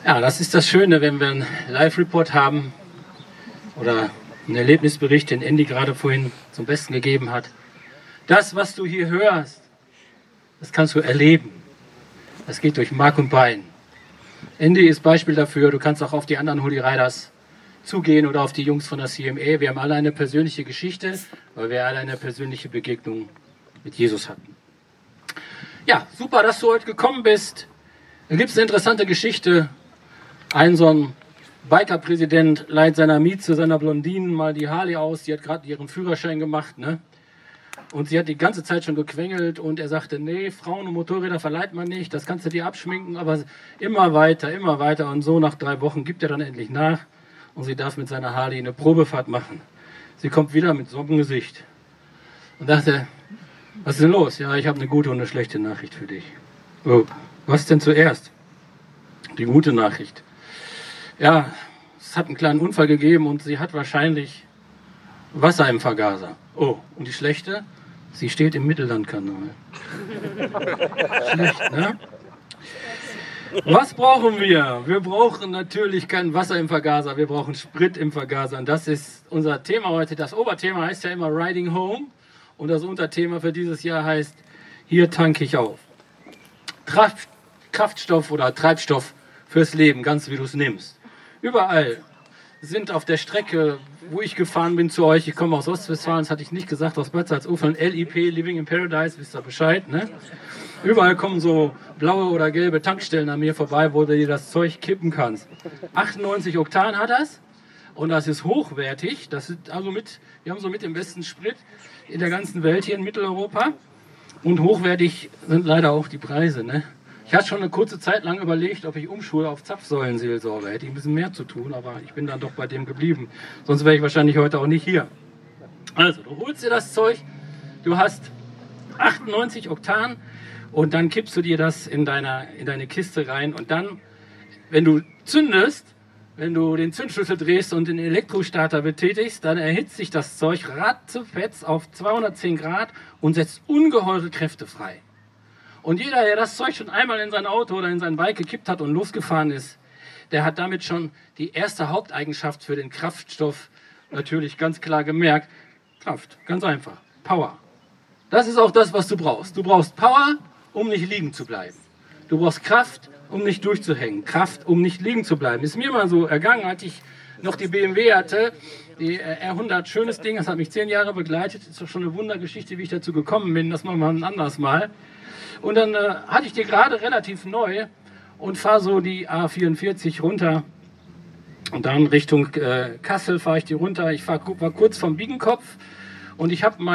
Ja, das ist das Schöne, wenn wir einen Live-Report haben oder einen Erlebnisbericht, den Andy gerade vorhin zum Besten gegeben hat. Das, was du hier hörst, das kannst du erleben. Das geht durch Mark und Bein. Andy ist Beispiel dafür. Du kannst auch auf die anderen Holy Riders zugehen oder auf die Jungs von der CMA. Wir haben alle eine persönliche Geschichte, weil wir alle eine persönliche Begegnung mit Jesus hatten. Ja, super, dass du heute gekommen bist. Da gibt es eine interessante Geschichte. Ein so ein Biker-Präsident leiht seiner Mieze, seiner Blondinen mal die Harley aus. Die hat gerade ihren Führerschein gemacht, ne? Und sie hat die ganze Zeit schon gequengelt und er sagte, nee, Frauen und Motorräder verleiht man nicht, das kannst du dir abschminken, aber immer weiter. Und so nach 3 Wochen gibt er dann endlich nach und sie darf mit seiner Harley eine Probefahrt machen. Sie kommt wieder mit Sockengesicht und dachte, was ist denn los? Ja, ich habe eine gute und eine schlechte Nachricht für dich. Oh, was denn zuerst? Die gute Nachricht. Ja, es hat einen kleinen Unfall gegeben und sie hat wahrscheinlich Wasser im Vergaser. Oh, und die schlechte? Sie steht im Mittellandkanal. Schlecht, ne? Was brauchen wir? Wir brauchen natürlich kein Wasser im Vergaser, wir brauchen Sprit im Vergaser. Und das ist unser Thema heute. Das Oberthema heißt ja immer Riding Home. Und das Unterthema für dieses Jahr heißt, hier tanke ich auf. Kraftstoff oder Treibstoff fürs Leben, ganz wie du es nimmst. Überall sind auf der Strecke, wo ich gefahren bin zu euch, ich komme aus Ostwestfalen, das hatte ich nicht gesagt, aus Bad Salzuflen, LIP, Living in Paradise, wisst ihr Bescheid, ne? Überall kommen so blaue oder gelbe Tankstellen an mir vorbei, wo du dir das Zeug kippen kannst. 98 Oktan hat das und das ist hochwertig, wir haben so mit dem besten Sprit in der ganzen Welt hier in Mitteleuropa und hochwertig sind leider auch die Preise, ne? Ich hatte schon eine kurze Zeit lang überlegt, ob ich umschule auf Zapfsäulenseelsorge. Hätte ich ein bisschen mehr zu tun, aber ich bin dann doch bei dem geblieben. Sonst wäre ich wahrscheinlich heute auch nicht hier. Also, du holst dir das Zeug, du hast 98 Oktan und dann kippst du dir das in deine Kiste rein. Und dann, wenn du zündest, wenn du den Zündschlüssel drehst und den Elektrostarter betätigst, dann erhitzt sich das Zeug ratzepetz auf 210 Grad und setzt ungeheure Kräfte frei. Und jeder, der das Zeug schon einmal in sein Auto oder in sein Bike gekippt hat und losgefahren ist, der hat damit schon die erste Haupteigenschaft für den Kraftstoff natürlich ganz klar gemerkt. Kraft, ganz einfach. Power. Das ist auch das, was du brauchst. Du brauchst Power, um nicht liegen zu bleiben. Du brauchst Kraft, um nicht durchzuhängen. Kraft, um nicht liegen zu bleiben. Ist mir mal so ergangen, als ich noch die BMW hatte, die R100, schönes Ding, das hat mich 10 Jahre begleitet. Ist doch schon eine Wundergeschichte, wie ich dazu gekommen bin. Das machen wir ein anderes Mal. Und dann hatte ich die gerade relativ neu und fahre so die A44 runter. Und dann Richtung Kassel fahre ich die runter. Ich war kurz vom Biegenkopf und ich habe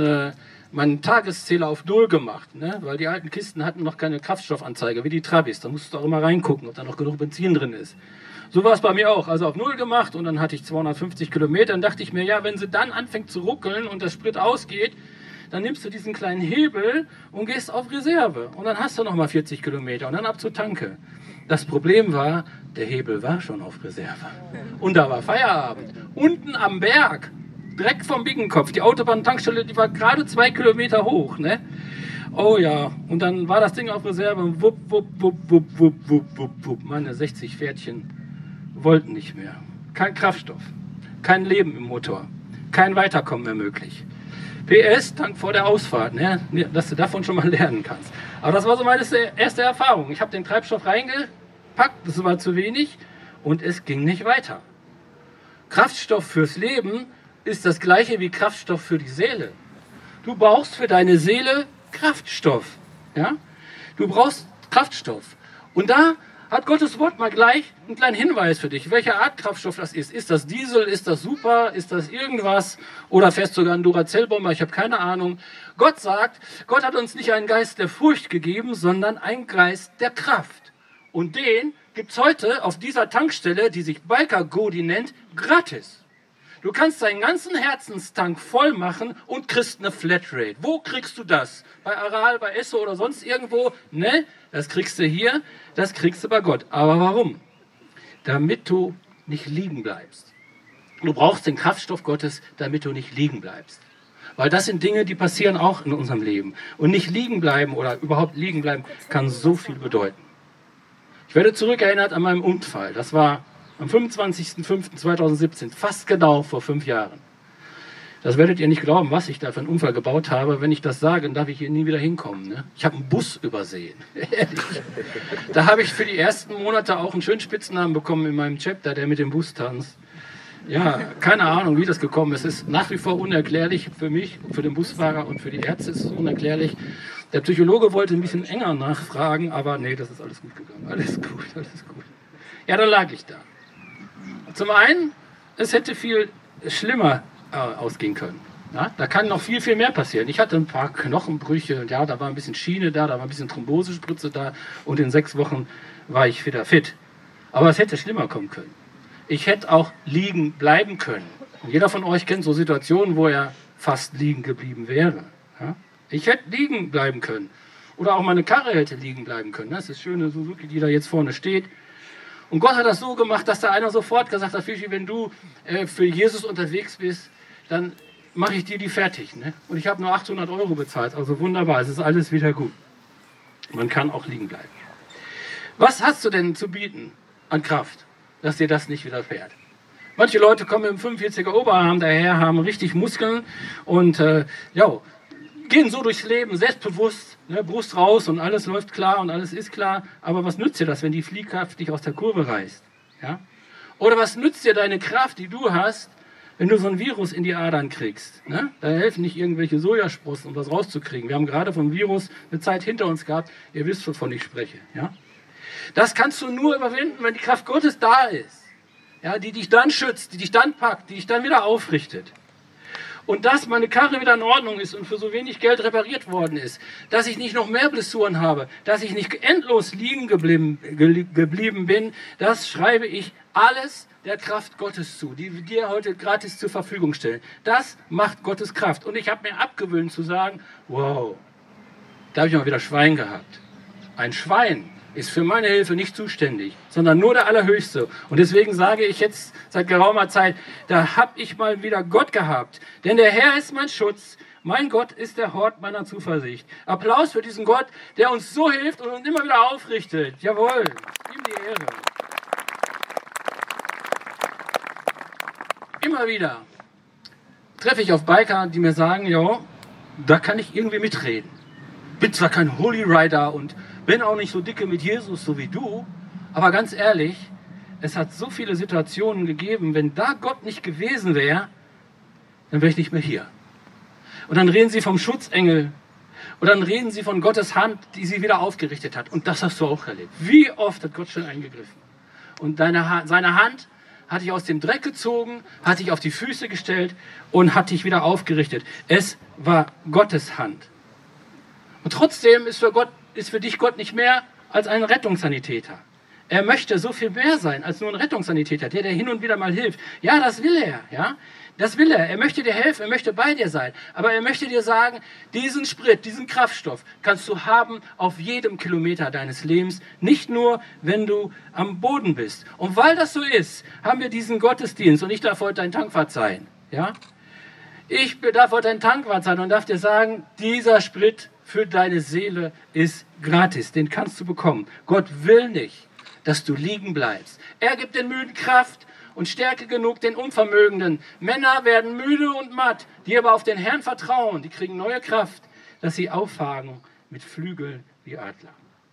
meinen Tageszähler auf 0 gemacht, ne? Weil die alten Kisten hatten noch keine Kraftstoffanzeige, wie die Trabis. Da musst du auch immer reingucken, ob da noch genug Benzin drin ist. So war es bei mir auch. Also auf 0 gemacht und dann hatte ich 250 Kilometer. Dann dachte ich mir, ja, wenn sie dann anfängt zu ruckeln und der Sprit ausgeht, dann nimmst du diesen kleinen Hebel und gehst auf Reserve. Und dann hast du nochmal 40 Kilometer und dann ab zur Tanke. Das Problem war, der Hebel war schon auf Reserve. Und da war Feierabend. Unten am Berg, direkt vom Biegenkopf, die Autobahn-Tankstelle, die war gerade 2 Kilometer hoch, ne? Oh ja, und dann war das Ding auf Reserve und wupp, wupp, wupp, wupp, wupp, wupp, wupp, wupp. Meine 60 Pferdchen wollten nicht mehr. Kein Kraftstoff, kein Leben im Motor, kein Weiterkommen mehr möglich. PS, Tank vor der Ausfahrt, ne? Dass du davon schon mal lernen kannst. Aber das war so meine erste Erfahrung. Ich habe den Treibstoff reingepackt, das war zu wenig und es ging nicht weiter. Kraftstoff fürs Leben ist das gleiche wie Kraftstoff für die Seele. Du brauchst für deine Seele Kraftstoff. Ja? Du brauchst Kraftstoff. Und da hat Gottes Wort mal gleich einen kleinen Hinweis für dich, welche Art Kraftstoff das ist. Ist das Diesel, ist das Super, ist das irgendwas oder fährst sogar einen Duracell-Bomber, ich habe keine Ahnung. Gott sagt, Gott hat uns nicht einen Geist der Furcht gegeben, sondern einen Geist der Kraft. Und den gibt es heute auf dieser Tankstelle, die sich Biker Godi nennt, gratis. Du kannst deinen ganzen Herzenstank voll machen und kriegst eine Flatrate. Wo kriegst du das? Bei Aral, bei Esso oder sonst irgendwo? Ne? Das kriegst du hier, das kriegst du bei Gott. Aber warum? Damit du nicht liegen bleibst. Du brauchst den Kraftstoff Gottes, damit du nicht liegen bleibst. Weil das sind Dinge, die passieren auch in unserem Leben. Und nicht liegen bleiben oder überhaupt liegen bleiben, kann so viel bedeuten. Ich Ich werde zurückerinnert an meinen Unfall. Das war am 25.05.2017, fast genau vor 5 Jahren. Das werdet ihr nicht glauben, was ich da für einen Unfall gebaut habe. Wenn ich das sage, dann darf ich hier nie wieder hinkommen. Ne? Ich habe einen Bus übersehen. Da habe ich für die ersten Monate auch einen schönen Spitznamen bekommen in meinem Chapter, der mit dem Bus tanzt. Ja, keine Ahnung, wie das gekommen ist. Es ist nach wie vor unerklärlich für mich, für den Busfahrer und für die Ärzte ist es unerklärlich. Der Psychologe wollte ein bisschen enger nachfragen, aber nee, das ist alles gut gegangen. Alles gut, alles gut. Ja, dann lag ich da. Zum einen, es hätte viel schlimmer ausgehen können. Ja, da kann noch viel, viel mehr passieren. Ich hatte ein paar Knochenbrüche, ja, da war ein bisschen Schiene da war ein bisschen Thrombosespritze da und in 6 Wochen war ich wieder fit. Aber es hätte schlimmer kommen können. Ich hätte auch liegen bleiben können. Und jeder von euch kennt so Situationen, wo er fast liegen geblieben wäre. Ja? Ich hätte liegen bleiben können. Oder auch meine Karre hätte liegen bleiben können. Das ist das schöne Suzuki, die da jetzt vorne steht. Und Gott hat das so gemacht, dass da einer sofort gesagt hat, Fischi, wenn du für Jesus unterwegs bist, dann mache ich dir die fertig. Ne? Und ich habe nur 800 € bezahlt. Also wunderbar, es ist alles wieder gut. Man kann auch liegen bleiben. Was hast du denn zu bieten an Kraft, dass dir das nicht widerfährt? Manche Leute kommen im 45er Oberarm daher, haben richtig Muskeln und gehen so durchs Leben, selbstbewusst, ne, Brust raus und alles läuft klar und alles ist klar. Aber was nützt dir das, wenn die Fliehkraft dich aus der Kurve reißt? Ja? Oder was nützt dir deine Kraft, die du hast, wenn du so ein Virus in die Adern kriegst? Ne? Da helfen nicht irgendwelche Sojasprossen, um das rauszukriegen. Wir haben gerade vom Virus eine Zeit hinter uns gehabt. Ihr wisst, wovon ich spreche. Ja? Das kannst du nur überwinden, wenn die Kraft Gottes da ist. Ja, die dich dann schützt, die dich dann packt, die dich dann wieder aufrichtet. Und dass meine Karre wieder in Ordnung ist und für so wenig Geld repariert worden ist, dass ich nicht noch mehr Blessuren habe, dass ich nicht endlos liegen geblieben bin, das schreibe ich alles der Kraft Gottes zu, die wir dir heute gratis zur Verfügung stellen. Das macht Gottes Kraft. Und ich habe mir abgewöhnt zu sagen, wow, da habe ich mal wieder Schwein gehabt. Ein Schwein ist für meine Hilfe nicht zuständig, sondern nur der Allerhöchste. Und deswegen sage ich jetzt seit geraumer Zeit, da habe ich mal wieder Gott gehabt. Denn der Herr ist mein Schutz, mein Gott ist der Hort meiner Zuversicht. Applaus für diesen Gott, der uns so hilft und uns immer wieder aufrichtet. Jawohl, ihm die Ehre. Immer wieder treffe ich auf Biker, die mir sagen, ja, da kann ich irgendwie mitreden. Bin zwar kein Holy Rider und bin auch nicht so dicke mit Jesus, so wie du, aber ganz ehrlich, es hat so viele Situationen gegeben, wenn da Gott nicht gewesen wäre, dann wäre ich nicht mehr hier. Und dann reden sie vom Schutzengel und dann reden sie von Gottes Hand, die sie wieder aufgerichtet hat. Und das hast du auch erlebt. Wie oft hat Gott schon eingegriffen? Und seine Hand hat dich aus dem Dreck gezogen, hat dich auf die Füße gestellt und hat dich wieder aufgerichtet. Es war Gottes Hand. Und trotzdem ist für dich Gott nicht mehr als ein Rettungssanitäter. Er möchte so viel mehr sein als nur ein Rettungssanitäter, der hin und wieder mal hilft. Ja, das will er, ja. Das will er. Er möchte dir helfen, er möchte bei dir sein. Aber er möchte dir sagen, diesen Sprit, diesen Kraftstoff kannst du haben auf jedem Kilometer deines Lebens, nicht nur, wenn du am Boden bist. Und weil das so ist, haben wir diesen Gottesdienst und ich darf heute dein Tankwart sein, ja. Ich darf heute dein Tankwart sein und darf dir sagen, dieser Sprit für deine Seele ist gratis, den kannst du bekommen. Gott will nicht, dass du liegen bleibst. Er gibt den Müden Kraft und Stärke genug den Unvermögenden. Männer werden müde und matt, die aber auf den Herrn vertrauen, die kriegen neue Kraft, dass sie auffahren mit Flügeln wie Adler.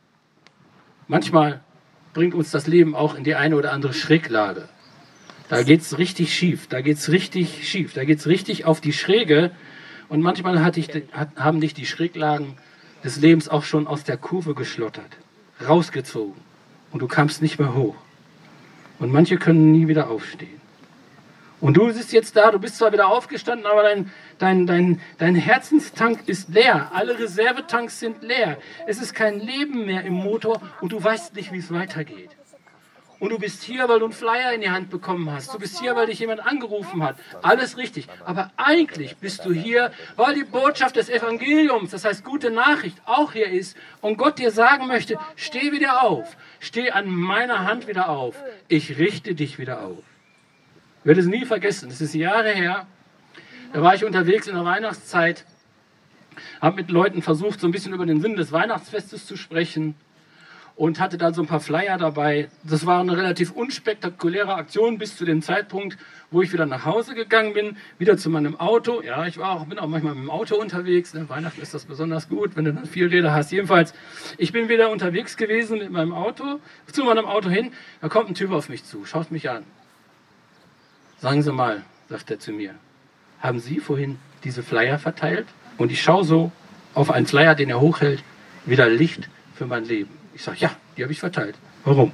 Manchmal bringt uns das Leben auch in die eine oder andere Schräglage. Da geht's richtig schief, da geht's richtig auf die Schräge. Und manchmal haben dich die Schräglagen des Lebens auch schon aus der Kurve geschlottert, rausgezogen. Und du kamst nicht mehr hoch. Und manche können nie wieder aufstehen. Und du sitzt jetzt da, du bist zwar wieder aufgestanden, aber dein Herzenstank ist leer. Alle Reservetanks sind leer. Es ist kein Leben mehr im Motor und du weißt nicht, wie es weitergeht. Und du bist hier, weil du einen Flyer in die Hand bekommen hast. Du bist hier, weil dich jemand angerufen hat. Alles richtig. Aber eigentlich bist du hier, weil die Botschaft des Evangeliums, das heißt gute Nachricht, auch hier ist. Und Gott dir sagen möchte, steh wieder auf. Steh an meiner Hand wieder auf. Ich richte dich wieder auf. Ich werde es nie vergessen. Das ist Jahre her. Da war ich unterwegs in der Weihnachtszeit. Habe mit Leuten versucht, so ein bisschen über den Sinn des Weihnachtsfestes zu sprechen. und hatte dann so ein paar Flyer dabei. Das war eine relativ unspektakuläre Aktion bis zu dem Zeitpunkt, wo ich wieder nach Hause gegangen bin, wieder zu meinem Auto. Ja, bin auch manchmal mit dem Auto unterwegs. Ne? Weihnachten ist das besonders gut, wenn du dann viel Räder hast. Jedenfalls, ich bin wieder unterwegs gewesen mit meinem Auto, zu meinem Auto hin. Da kommt ein Typ auf mich zu, schaut mich an. Sagen Sie mal, sagt er zu mir, haben Sie vorhin diese Flyer verteilt? Und ich schaue so auf einen Flyer, den er hochhält, wieder Licht für mein Leben. Ich sage, ja, die habe ich verteilt. Warum?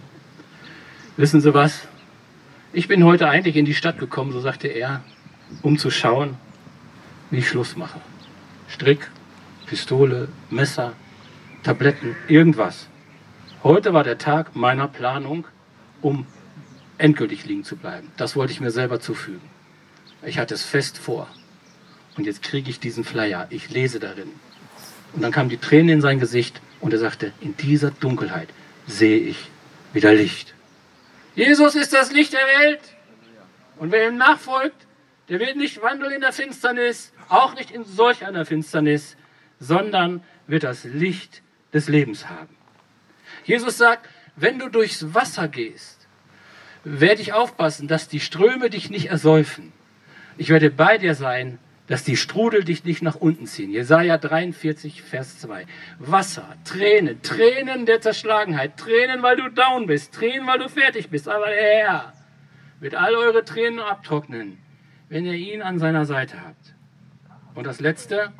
Wissen Sie was? Ich bin heute eigentlich in die Stadt gekommen, so sagte er, um zu schauen, wie ich Schluss mache. Strick, Pistole, Messer, Tabletten, irgendwas. Heute war der Tag meiner Planung, um endgültig liegen zu bleiben. Das wollte ich mir selber zufügen. Ich hatte es fest vor. Und jetzt kriege ich diesen Flyer. Ich lese darin. Und dann kamen die Tränen in sein Gesicht und er sagte, in dieser Dunkelheit sehe ich wieder Licht. Jesus ist das Licht der Welt. Und wer ihm nachfolgt, der wird nicht wandeln in der Finsternis, auch nicht in solch einer Finsternis, sondern wird das Licht des Lebens haben. Jesus sagt, wenn du durchs Wasser gehst, werde ich aufpassen, dass die Ströme dich nicht ersäufen. Ich werde bei dir sein, dass die Strudel dich nicht nach unten ziehen. Jesaja 43, Vers 2. Wasser, Tränen, Tränen der Zerschlagenheit, Tränen, weil du down bist, Tränen, weil du fertig bist. Aber der Herr wird all eure Tränen abtrocknen, wenn ihr ihn an seiner Seite habt. Und das Letzte,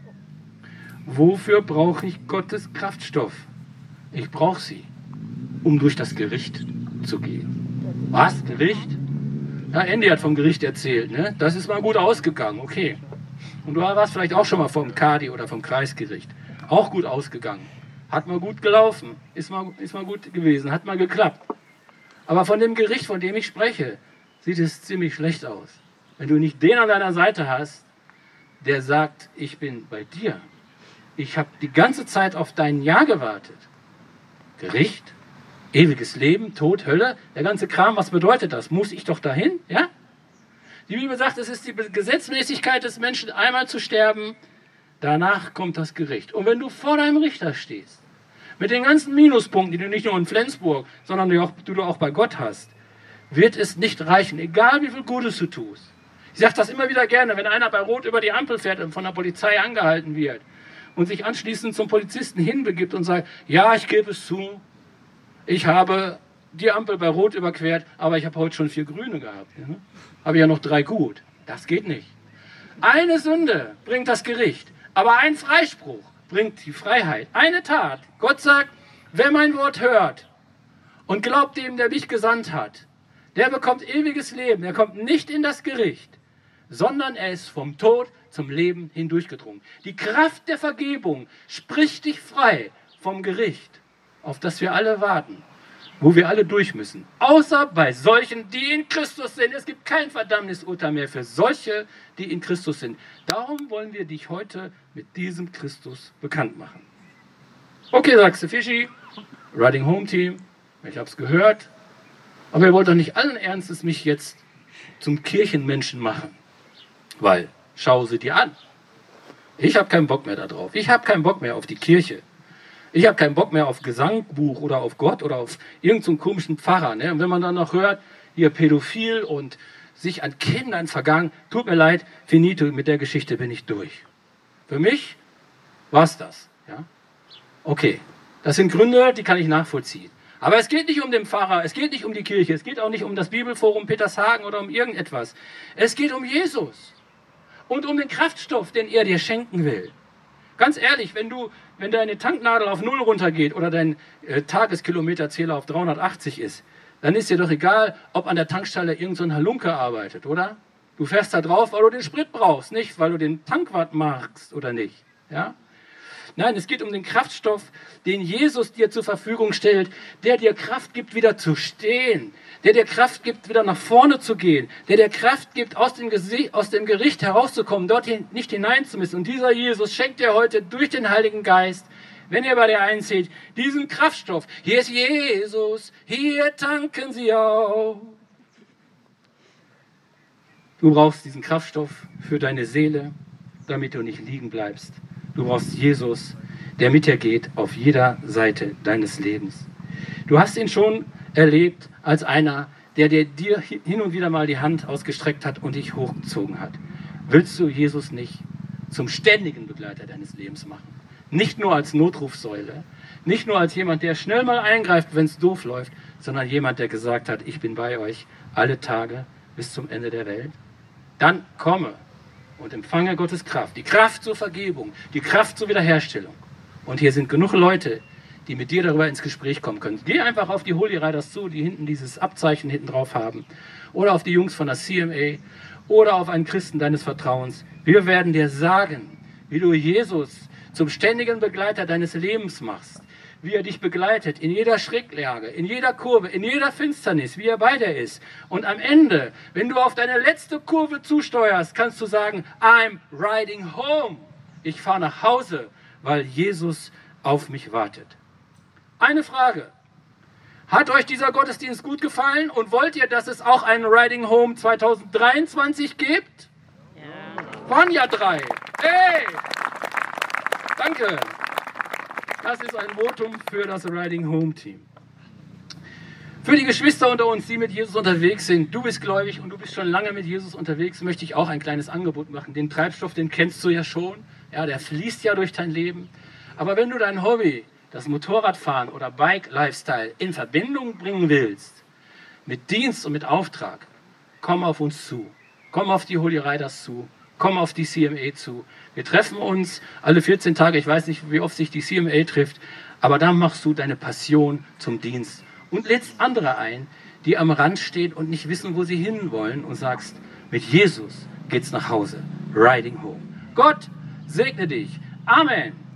wofür brauche ich Gottes Kraftstoff? Ich brauche sie, um durch das Gericht zu gehen. Was? Gericht? Ja, Andy hat vom Gericht erzählt, ne? Das ist mal gut ausgegangen, okay. Und du warst vielleicht auch schon mal vom Kadi oder vom Kreisgericht. Auch gut ausgegangen. Hat mal gut gelaufen. Ist mal gut gewesen. Hat mal geklappt. Aber von dem Gericht, von dem ich spreche, sieht es ziemlich schlecht aus. Wenn du nicht den an deiner Seite hast, der sagt, ich bin bei dir. Ich habe die ganze Zeit auf dein Ja gewartet. Gericht, ewiges Leben, Tod, Hölle, der ganze Kram, was bedeutet das? Muss ich doch dahin? Ja? Die Bibel sagt, es ist die Gesetzmäßigkeit des Menschen, einmal zu sterben, danach kommt das Gericht. Und wenn du vor deinem Richter stehst, mit den ganzen Minuspunkten, die du nicht nur in Flensburg, sondern die du auch bei Gott hast, wird es nicht reichen, egal wie viel Gutes du tust. Ich sage das immer wieder gerne, wenn einer bei Rot über die Ampel fährt und von der Polizei angehalten wird und sich anschließend zum Polizisten hinbegibt und sagt, ja, ich gebe es zu, ich habe die Ampel bei Rot überquert, aber ich habe heute schon 4 Grüne gehabt. Ja? Habe ja noch 3 gut. Das geht nicht. Eine Sünde bringt das Gericht, aber ein Freispruch bringt die Freiheit. Eine Tat. Gott sagt, wer mein Wort hört und glaubt dem, der mich gesandt hat, der bekommt ewiges Leben. Er kommt nicht in das Gericht, sondern er ist vom Tod zum Leben hindurchgedrungen. Die Kraft der Vergebung spricht dich frei vom Gericht, auf das wir alle warten, wo wir alle durch müssen. Außer bei solchen, die in Christus sind. Es gibt kein Verdammnisurteil mehr für solche, die in Christus sind. Darum wollen wir dich heute mit diesem Christus bekannt machen. Okay, sagst du, Fischi, Riding Home Team, ich habe es gehört, aber ihr wollt doch nicht allen Ernstes mich jetzt zum Kirchenmenschen machen. Weil, schau sie dir an. Ich habe keinen Bock mehr darauf. Ich habe keinen Bock mehr auf die Kirche. Ich habe keinen Bock mehr auf Gesangbuch oder auf Gott oder auf irgendeinen komischen Pfarrer. Ne? Und wenn man dann noch hört, hier pädophil und sich an Kindern vergangen, tut mir leid, finito, mit der Geschichte bin ich durch. Für mich war es das. Ja? Okay, das sind Gründe, die kann ich nachvollziehen. Aber es geht nicht um den Pfarrer, es geht nicht um die Kirche, es geht auch nicht um das Bibelforum Petershagen oder um irgendetwas. Es geht um Jesus und um den Kraftstoff, den er dir schenken will. Ganz ehrlich, wenn deine Tanknadel auf 0 runtergeht oder dein Tageskilometerzähler auf 380 ist, dann ist dir doch egal, ob an der Tankstelle irgend so ein Halunke arbeitet, oder? Du fährst da drauf, weil du den Sprit brauchst, nicht weil du den Tankwart magst oder nicht. Ja? Nein, es geht um den Kraftstoff, den Jesus dir zur Verfügung stellt, der dir Kraft gibt, wieder zu stehen, der dir Kraft gibt, wieder nach vorne zu gehen, der dir Kraft gibt, aus dem Gericht herauszukommen, dorthin nicht hinein zu müssen. Und dieser Jesus schenkt dir heute durch den Heiligen Geist, wenn ihr bei dir einzählt, diesen Kraftstoff. Hier ist Jesus, hier tanken Sie auf. Du brauchst diesen Kraftstoff für deine Seele, damit du nicht liegen bleibst. Du brauchst Jesus, der mit dir geht auf jeder Seite deines Lebens. Du hast ihn schon erlebt als einer, der dir hin und wieder mal die Hand ausgestreckt hat und dich hochgezogen hat. Willst du Jesus nicht zum ständigen Begleiter deines Lebens machen? Nicht nur als Notrufsäule, nicht nur als jemand, der schnell mal eingreift, wenn es doof läuft, sondern jemand, der gesagt hat, ich bin bei euch alle Tage bis zum Ende der Welt. Dann komme und empfange Gottes Kraft, die Kraft zur Vergebung, die Kraft zur Wiederherstellung. Und hier sind genug Leute, die mit dir darüber ins Gespräch kommen können. Geh einfach auf die Holy Riders zu, die hinten dieses Abzeichen hinten drauf haben. Oder auf die Jungs von der CMA. Oder auf einen Christen deines Vertrauens. Wir werden dir sagen, wie du Jesus zum ständigen Begleiter deines Lebens machst. Wie er dich begleitet in jeder Schräglage, in jeder Kurve, in jeder Finsternis, wie er bei dir ist. Und am Ende, wenn du auf deine letzte Kurve zusteuerst, kannst du sagen, I'm riding home. Ich fahre nach Hause, weil Jesus auf mich wartet. Eine Frage. Hat euch dieser Gottesdienst gut gefallen und wollt ihr, dass es auch einen Riding Home 2023 gibt? Ja. Waren ja 3. Hey! Danke. Das ist ein Votum für das Riding Home Team. Für die Geschwister unter uns, die mit Jesus unterwegs sind, du bist gläubig und du bist schon lange mit Jesus unterwegs, möchte ich auch ein kleines Angebot machen. Den Treibstoff, den kennst du ja schon. Ja, der fließt ja durch dein Leben. Aber wenn du dein Hobby, das Motorradfahren oder Bike-Lifestyle in Verbindung bringen willst, mit Dienst und mit Auftrag, komm auf uns zu. Komm auf die Holy Riders zu. Komm auf die CMA zu. Wir treffen uns alle 14 Tage. Ich weiß nicht, wie oft sich die CMA trifft. Aber da machst du deine Passion zum Dienst. Und lädst andere ein, die am Rand stehen und nicht wissen, wo sie hinwollen. Und sagst, mit Jesus geht's nach Hause. Riding home. Gott segne dich. Amen.